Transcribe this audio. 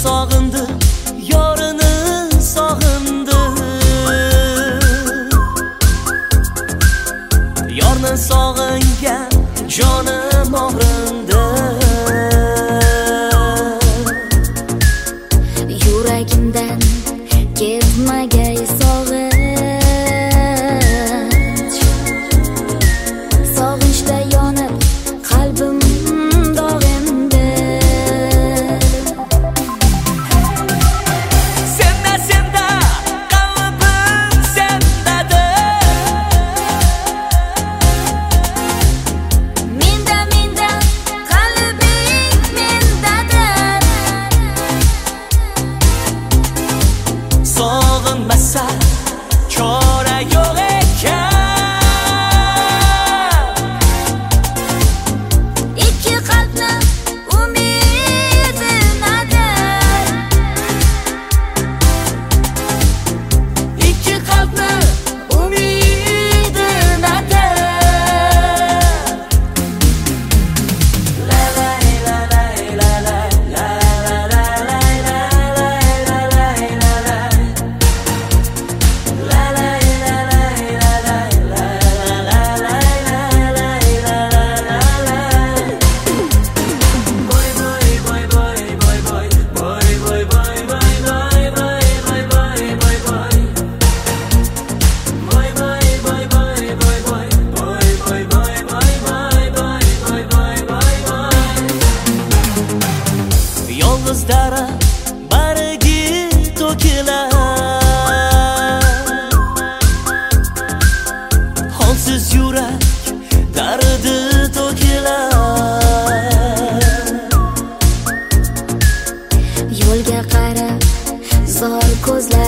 sog'indi, yorini sog'indi. Yorni sog'ingan jonim og'rindi. Yuragimdan ketmagay sog'inch, sog'inchda yonib qalbim dog'indi. Senda qalbim sendadir, Menda qalbing mendadir. sog'inmasa chora yo'q ekan. Ikki qalbni umidi nadir, Ikki qalbni umidi nadir. La la la la la la la la la la la la. Yolg'iz daraxt bargi to'kilar, holsiz yurak dardi to'kilar. yo'lga qarab zor ko'zlar